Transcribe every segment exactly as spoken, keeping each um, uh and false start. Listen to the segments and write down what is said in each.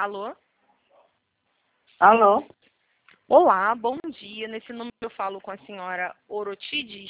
Alô? Alô? Olá, bom dia. Nesse número eu falo com a senhora Orotides.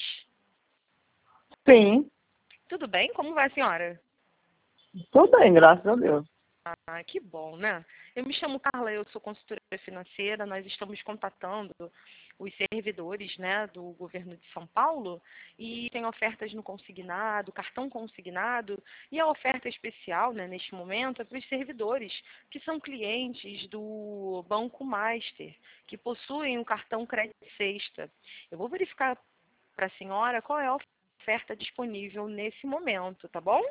Sim, Tudo bem? Como vai a senhora? tudo bem, graças a Deus. Ah, que bom, né? Eu me chamo Carla, eu sou consultora financeira. Nós estamos contatando os servidores, né, do governo de São Paulo e tem ofertas no consignado, cartão consignado e a oferta especial, né, neste momento é para os servidores que são clientes do Banco Master, que possuem o cartão Crédito Sexta. Eu vou verificar para a senhora qual é a oferta disponível nesse momento, tá bom?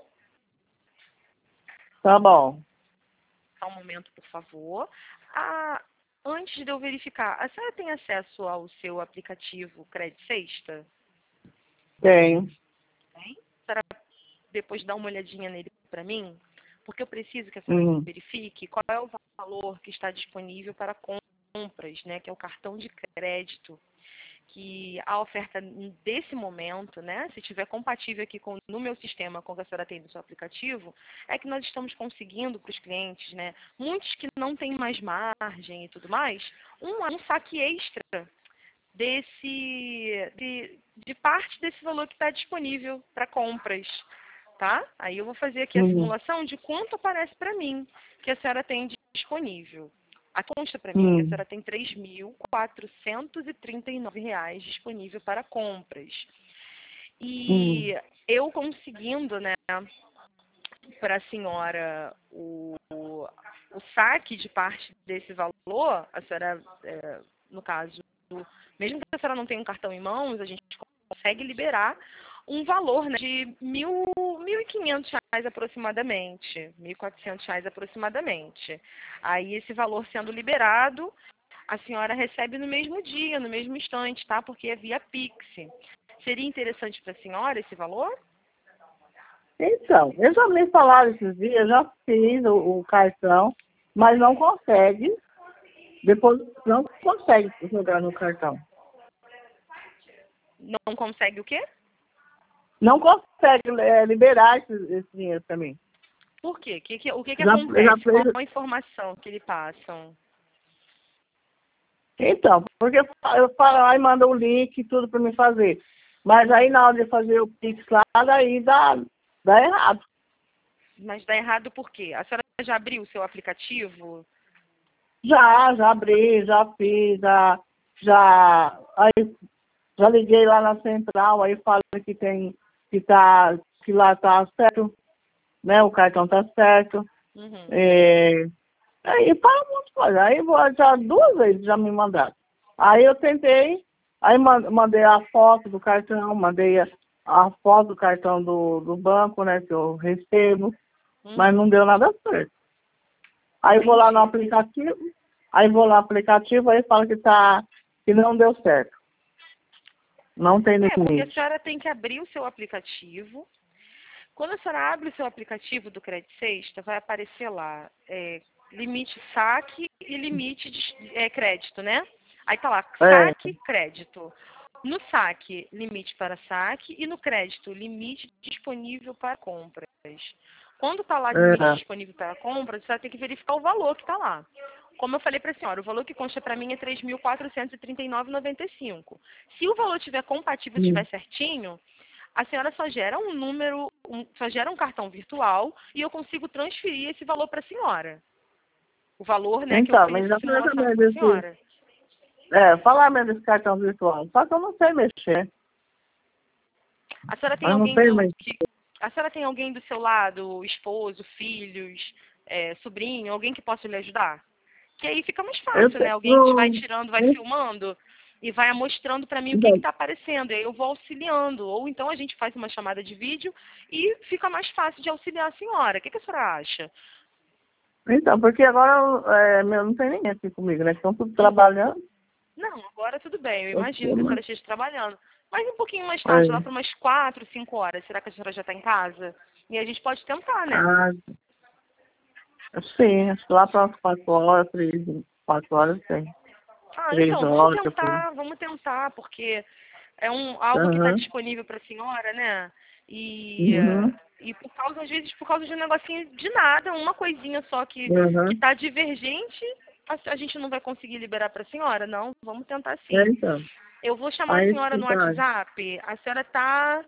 Tá bom. Só um momento, por favor. Ah, antes de eu verificar, a senhora tem acesso ao seu aplicativo Crédito Sexta? Tem. Tem? A senhora depois dá uma olhadinha nele para mim? Porque eu preciso que a senhora Uhum. verifique qual é o valor que está disponível para compras, né? Que é o cartão de crédito. Que a oferta desse momento, né, se estiver compatível aqui com, no meu sistema com o que a senhora tem no seu aplicativo, é que nós estamos conseguindo para os clientes, né, muitos que não têm mais margem e tudo mais, um, um saque extra desse, de, de parte desse valor que está disponível para compras, tá? Aí eu vou fazer aqui a Uhum. simulação de quanto aparece para mim que a senhora tem disponível. A consta para mim que a Uhum. senhora tem três mil quatrocentos e trinta e nove reais disponível para compras. Uhum. E eu conseguindo, né, para a senhora o, o, o saque de parte desse valor, a senhora, é, no caso, mesmo que a senhora não tenha um cartão em mãos, a gente consegue liberar um valor, né, de mil, mil e quinhentos reais aproximadamente, mil e quatrocentos reais aproximadamente. Aí esse valor sendo liberado, a senhora recebe no mesmo dia, no mesmo instante, tá? Porque é via Pix. Seria interessante para a senhora esse valor? Então, eu já me falaram esses dias, já fiz o, o cartão, mas não consegue. Depois não consegue jogar no cartão. Não consegue o quê? Não consegue é, liberar esse, esse dinheiro para mim. Por quê? Que, que, o que, que Já, já acontece? Qual fez. a informação que lhe passam? Então, porque eu falo, aí manda o link e tudo para me fazer. Mas aí na hora de fazer o Pix lá, daí dá, dá errado. Mas dá errado por quê? A senhora já abriu o seu aplicativo? Já, já abri, já fiz, já, já, aí, já liguei lá na central, aí fala que tem, que tá, que lá tá certo, né, o cartão tá certo, Uhum. é, aí fala um monte de coisa, aí vou, já duas vezes já me mandaram. Aí eu tentei, aí man- mandei a foto do cartão, mandei a, a foto do cartão do, do banco, né, que eu recebo, mas Uhum. não deu nada certo. Aí eu vou lá no Entendi. aplicativo, aí vou lá no aplicativo, aí fala que tá, que não deu certo. Não tem É, porque a limite. senhora tem que abrir o seu aplicativo. Quando a senhora abre o seu aplicativo do Crédito Sexta, vai aparecer lá é, limite saque e limite de é, crédito, né? Aí tá lá, É, saque, crédito. No saque, limite para saque e no crédito, limite disponível para compras. Quando tá lá limite é. disponível para compras, você vai ter que verificar o valor que tá lá. Como eu falei para a senhora, o valor que consta para mim é três mil quatrocentos e trinta e nove reais e noventa e cinco centavos. Se o valor estiver compatível, Hum. estiver certinho, a senhora só gera um número, um- só gera um cartão virtual e eu consigo transferir esse valor para a senhora. O valor, né, que eu Então, fiz mas já essa falei simulação também com a desse, senhora. é, falar mesmo desse cartão virtual. Só que eu não sei mexer. A senhora tem Eu não alguém sei do mexer. que a senhora tem alguém do seu lado, esposo, filhos, é, sobrinho, alguém que possa lhe ajudar? Que aí fica mais Eu fácil, né? Alguém que vai tenho. tirando, vai filmando e vai mostrando para mim o que Então, está aparecendo. E aí eu vou auxiliando. Ou então a gente faz uma chamada de vídeo e fica mais fácil de auxiliar a senhora. O que, que a senhora acha? então, porque agora é, meu, não tem ninguém aqui comigo, né? Estão tudo Uhum. trabalhando. Não, agora tudo bem. Eu Eu imagino sei, que a mas- senhora esteja trabalhando. Mas um pouquinho mais tarde, lá é. para umas quatro, cinco horas. Será que a senhora já está em casa? E a gente pode tentar, né? Ah, sim, acho que lá para as quatro horas, três, quatro horas tem. Ah, Três então, vamos horas, que eu fui. tentar, vamos tentar, porque é um, algo que está Aham. disponível para a senhora, né? E, Uhum. E por causa, às vezes, por causa de um negocinho de nada, uma coisinha só que Uhum. está divergente, a, a gente não vai conseguir liberar para a senhora, não. Vamos tentar sim. É, então. Eu vou chamar a Aí senhora no que tá. WhatsApp. A senhora está...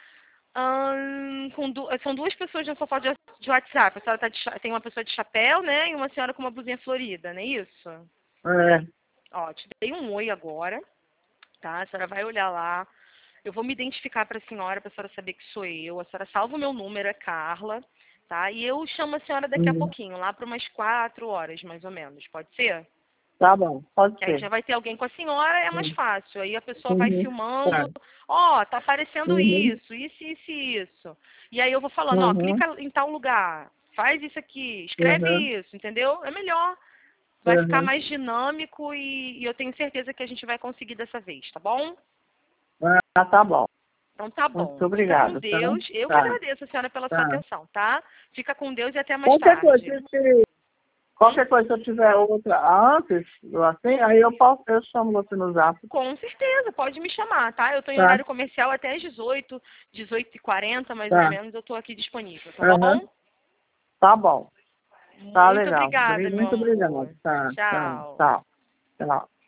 com du são duas pessoas na sua foto de, de WhatsApp. A senhora tá de, tem uma pessoa de chapéu, né? E uma senhora com uma blusinha florida, não é isso? É. Ó, te dei um oi agora, tá? A senhora vai olhar lá. Eu vou me identificar para a senhora, para a senhora saber que sou eu. A senhora salva o meu número, é Carla, tá? E eu chamo a senhora daqui a Uhum. pouquinho, lá para umas quatro horas, mais ou menos. Pode ser? Tá bom, pode Que aí ser. já vai ter alguém com a senhora, é mais Uhum. fácil. Aí a pessoa vai Uhum. filmando, Tá. ó, tá aparecendo Uhum. isso, isso, isso e isso. E aí eu vou falando, ó, Uhum. clica em tal lugar, faz isso aqui, escreve Uhum. isso, entendeu? É melhor. Vai ficar Uhum. mais dinâmico e, e eu tenho certeza que a gente vai conseguir dessa vez, tá bom? Ah, tá bom. Então tá Muito bom. Fica com obrigada, tá? Deus. Eu que Tá, agradeço a senhora pela sua tá. atenção, tá? Fica com Deus e até mais Qualquer coisa, tarde. se, Hum? qualquer coisa, se eu tiver outra antes, assim, aí eu posso, eu chamo você no zap. Com certeza, pode me chamar, tá? Eu tô em Tá, horário comercial até às dezoito, dezoito e quarenta mais ou tá. menos, eu tô aqui disponível, tá Uhum. bom? Tá bom. Tá Muito legal. obrigada, meu Muito obrigado. amor. Tá, tá, Tchau. tá. Tchau.